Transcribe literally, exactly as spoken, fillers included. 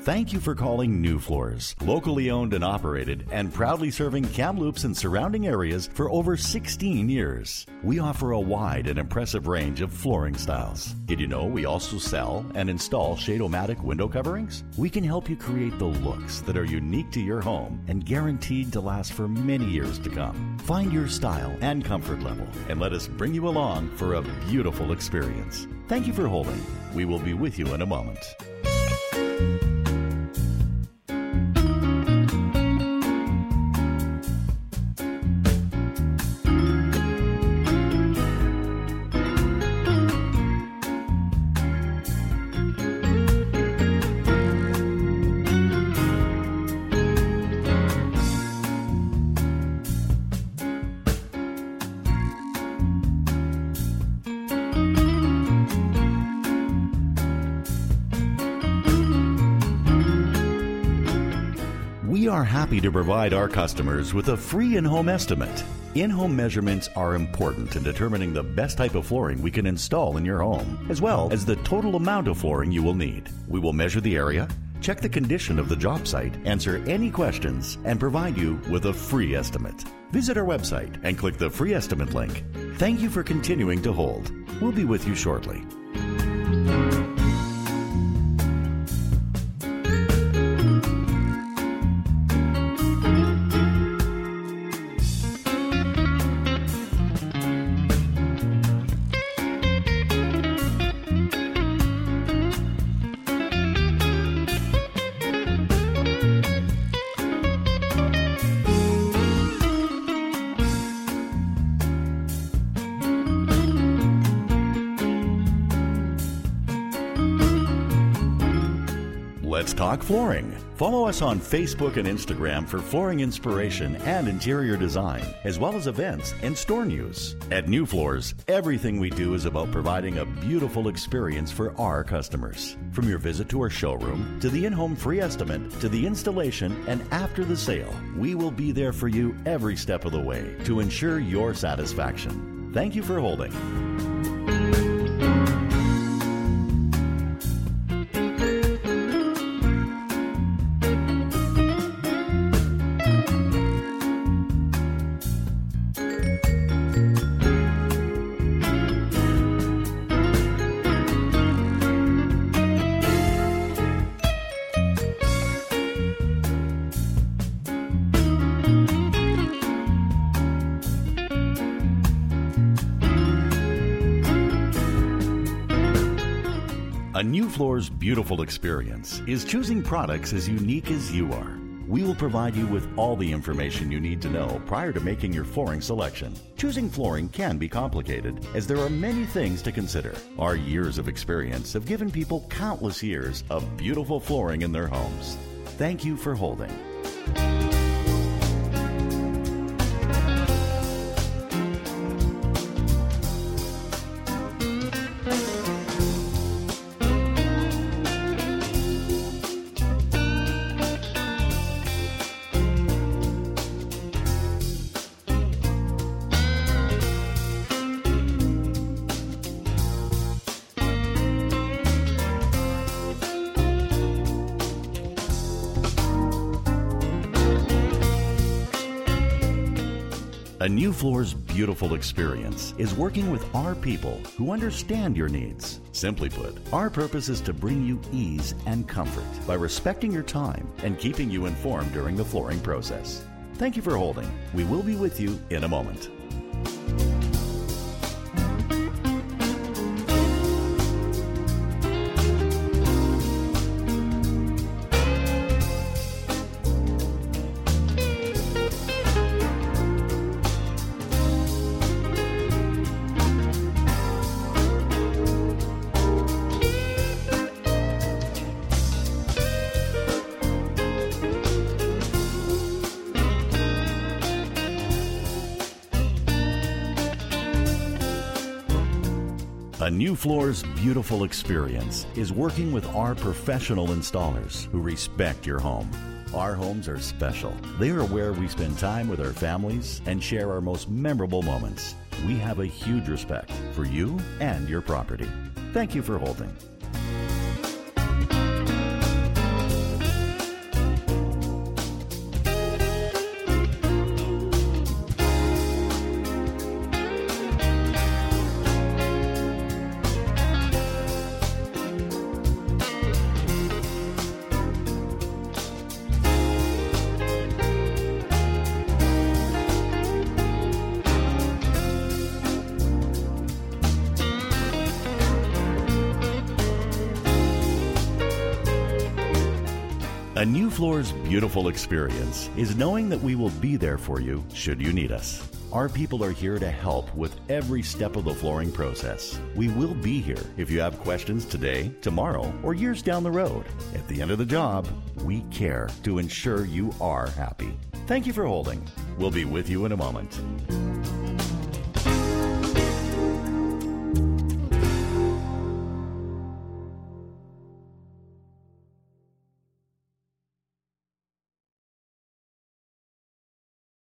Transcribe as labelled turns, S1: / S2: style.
S1: Thank you for calling New Floors, locally owned and operated and proudly serving Kamloops and surrounding areas for over sixteen years. We offer a wide and impressive range of flooring styles. Did you know we also sell and install Shade-O-Matic window coverings? We can help you create the looks that are unique to your home and guaranteed to last for many years to come. Find your style and comfort level and let us bring you along for a beautiful experience. Thank you for holding. We will be with you in a moment. We are happy to provide our customers with a free in-home estimate. In-home measurements are important in determining the best type of flooring we can install in your home, as well as the total amount of flooring you will need. We will measure the area, check the condition of the job site, answer any questions, and provide you with a free estimate. Visit our website and click the free estimate link. Thank you for continuing to hold. We'll be with you shortly. Let's talk flooring. Follow us on Facebook and Instagram for flooring inspiration and interior design, as well as events and store news. At New Floors, everything we do is about providing a beautiful experience for our customers. From your visit to our showroom, to the in-home free estimate, to the installation, and after the sale, we will be there for you every step of the way to ensure your satisfaction. Thank you for holding. A New Floors beautiful experience is choosing products as unique as you are. We will provide you with all the information you need to know prior to making your flooring selection. Choosing flooring can be complicated, as there are many things to consider. Our years of experience have given people countless years of beautiful flooring in their homes. Thank you for holding. A New Floors beautiful experience is working with our people who understand your needs. Simply put, our purpose is to bring you ease and comfort by respecting your time and keeping you informed during the flooring process. Thank you for holding. We will be with you in a moment. A New Floors beautiful experience is working with our professional installers who respect your home. Our homes are special. They are where we spend time with our families and share our most memorable moments. We have a huge respect for you and your property. Thank you for holding. A New Floor's beautiful experience is knowing that we will be there for you should you need us. Our people are here to help with every step of the flooring process. We will be here if you have questions today, tomorrow, or years down the road. At the end of the job, we care to ensure you are happy. Thank you for holding. We'll be with you in a moment.